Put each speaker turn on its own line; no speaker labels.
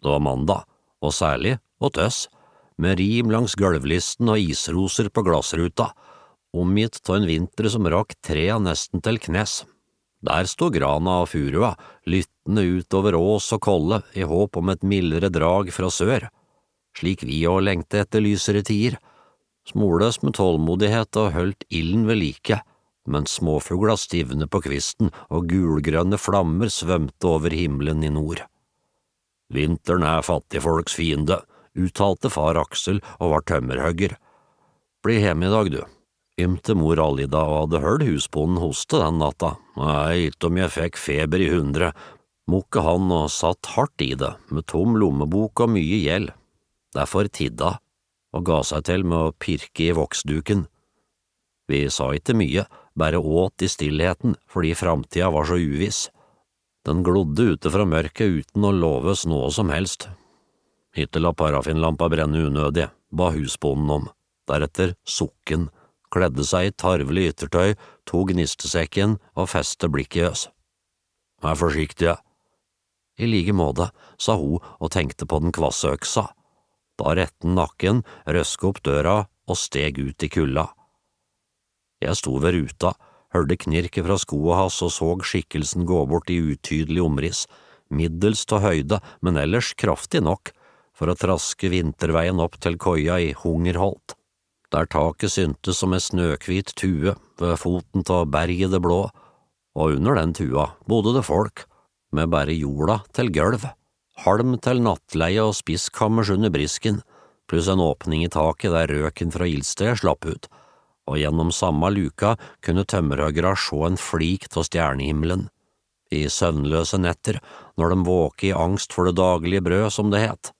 Det var mandag, og særlig åt oss, med rim langs gulvlisten og isroser på glassruta, omgitt av en vinter som rakk trea nesten til knes. Der stod grana og furua, lyttende utover ås og kolle i håp om et mildere drag fra sør, slik vi også lengte etter lysere tider. Smoløs med tålmodighet og holdt ilden ved like, mens småfugla stivne på kvisten og gulgrønne flammer svømte over himmelen i nord. Vinteren fattigfolks fiende, uttalte far Aksel og var tømmerhøgger. Bli hjemme i dag, du. Ymte mor Alida og hadde hørt husbonden hoste den natta. Nei, ikke om jeg fikk feber i 100, mukke han og satt hardt i det, med tom lommebok og mye gjeld. Derfor tidda, og ga seg til med å pirke i voksduken. Vi sa ikke mye, bare åt i stillheten, fordi framtida var så uviss. Den glodde ute fra mørket uten å love oss noe som helst. Hittil la parafinlampa brenne unødig, ba husbonden om. Deretter sukken, kledde seg i tarvelig yttertøy, tog gnistesekken og feste blikket i oss. Vær forsiktige. I like måte, sa hun og tenkte på den kvasse øksa. Da retten nakken, røske opp døra og steg ut i kulda. Jeg sto ved ruta, hørte knirket fra skoet hans og så skikkelsen gå bort i utydelig omriss, middels til høyde, men ellers kraftig nok, for å traske vinterveien opp til koia i Hungerholt, der taket syntes som en snøkvit tue ved foten til berget det blå, og under den tua bodde det folk, med bare jorda til gulv. Halm til nattleie og spisskammers under brisken, pluss en åpning i taket der røken fra ildstedet slapp ut, og gjennom samme luka kunne tømmerhøggere se en flik av stjernehimmelen. I søvnløse netter, når de våke i angst for det daglige brød, som det het,